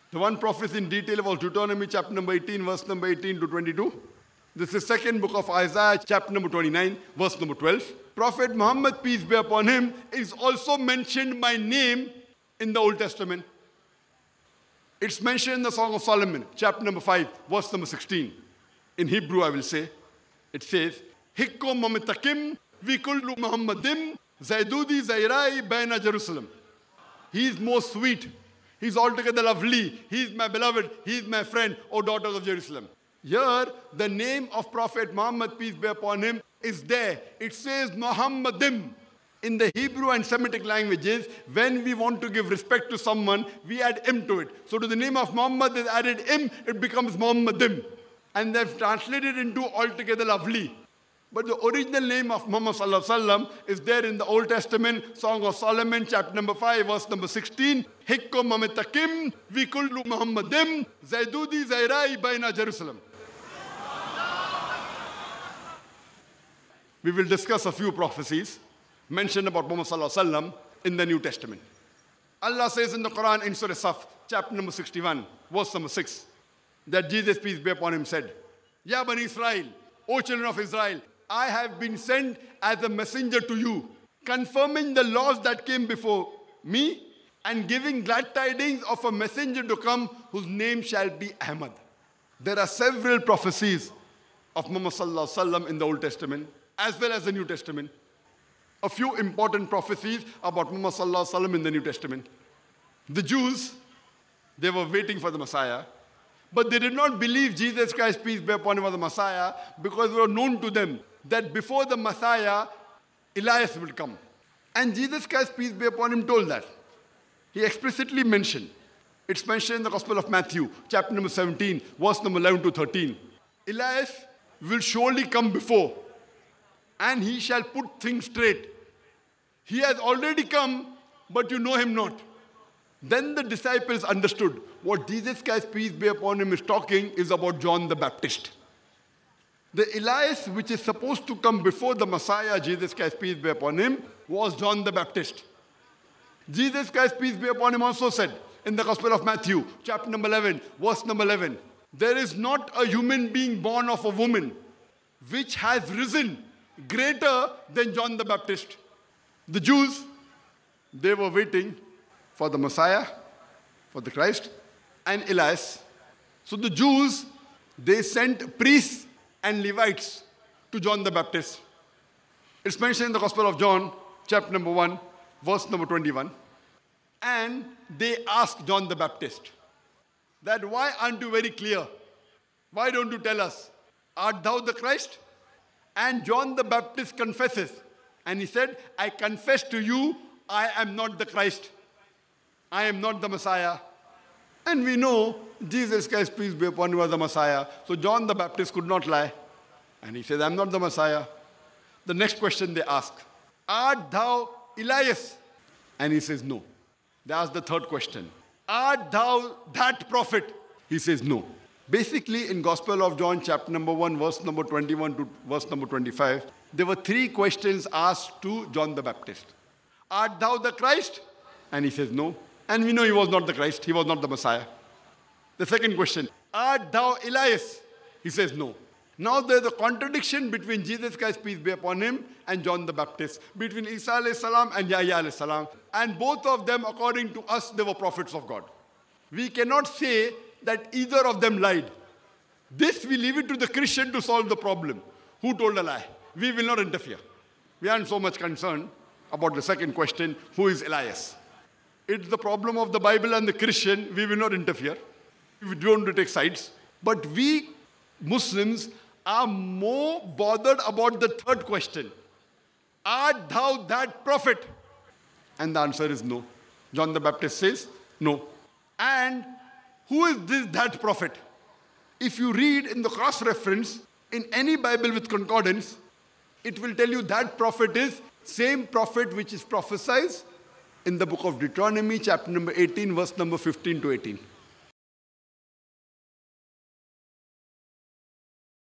The one prophecy in detail was Deuteronomy chapter number 18, verse number 18 to 22. This is second book of Isaiah, chapter number 29, verse number 12. Prophet Muhammad, peace be upon him, is also mentioned by name in the Old Testament. It's mentioned in the Song of Solomon, chapter number 5, verse number 16. In Hebrew, I will say, it says, Hikko mamitakim vikullu Muhammadim zaidudi zairai baina Jerusalem. He is most sweet. He is altogether lovely. He is my beloved. He is my friend, O daughters of Jerusalem. Here, the name of Prophet Muhammad, peace be upon him, is there. It says Muhammadim. In the Hebrew and Semitic languages, when we want to give respect to someone, we add im to it. So to the name of Muhammad is added im, it becomes Muhammadim. And they've translated into altogether lovely. But the original name of Muhammad sallallahu alaihi wasallam is there in the Old Testament, Song of Solomon, chapter number 5, verse number 16. Hikko mamitakim vikullu Muhammadim zaidudi zairai baina Jerusalem. We will discuss a few prophecies mentioned about Muhammad sallallahu alaihi wasallam in the New Testament. Allah says in the Quran in Surah Saf, chapter number 61, verse number 6, that Jesus, peace be upon him, said, Ya Bani Israel, O children of Israel, I have been sent as a messenger to you, confirming the laws that came before me and giving glad tidings of a messenger to come whose name shall be Ahmad. There are several prophecies of Muhammad sallallahu alaihi wasallam in the Old Testament as well as the New Testament. A few important prophecies about Muhammad sallallahu alaihi wasallam in the New Testament. The Jews, they were waiting for the Messiah, but they did not believe Jesus Christ, peace be upon him, was the Messiah, because it was known to them that before the Messiah, Elias will come. And Jesus Christ, peace be upon him, told that. He explicitly mentioned. It's mentioned in the Gospel of Matthew, chapter number 17, verse number 11 to 13. Elias will surely come before, and he shall put things straight. He has already come, but you know him not. Then the disciples understood what Jesus Christ, peace be upon him, is talking is about John the Baptist. The Elias, which is supposed to come before the Messiah, Jesus Christ, peace be upon him, was John the Baptist. Jesus Christ, peace be upon him, also said in the Gospel of Matthew, chapter number 11, verse number 11, there is not a human being born of a woman which has risen greater than John the Baptist. The Jews, they were waiting for the Messiah, for the Christ, and Elias. So the Jews, they sent priests and Levites to John the Baptist. It's mentioned in the Gospel of John, chapter number 1, verse number 21. And they asked John the Baptist that, why aren't you very clear? Why don't you tell us? Art thou the Christ? And John the Baptist confesses. And he said, I confess to you, I am not the Christ. I am not the Messiah. And we know Jesus Christ, peace be upon him, was the Messiah. So John the Baptist could not lie. And he says, I'm not the Messiah. The next question they ask, art thou Elias? And he says, no. They ask the third question, art thou that prophet? He says, no. Basically, in Gospel of John, chapter number 1, verse number 21 to verse number 25, there were three questions asked to John the Baptist. Art thou the Christ? And he says, no. And we know he was not the Christ. He was not the Messiah. The second question, art thou Elias? He says, no. Now there's a contradiction between Jesus Christ, peace be upon him, and John the Baptist, between Isa alayhi salam and Yahya alayhi salam. And both of them, according to us, they were prophets of God. We cannot say that either of them lied. This we leave it to the Christian to solve the problem. Who told a lie? We will not interfere. We aren't so much concerned about the second question, who is Elias? It's the problem of the Bible and the Christian. We will not interfere. We don't want to take sides. But we Muslims are more bothered about the third question. Art thou that prophet? And the answer is no. John the Baptist says no. And who is this that prophet? If you read in the cross-reference in any Bible with concordance, it will tell you that prophet is same prophet which is prophesied in the book of Deuteronomy, chapter number 18, verse number 15 to 18.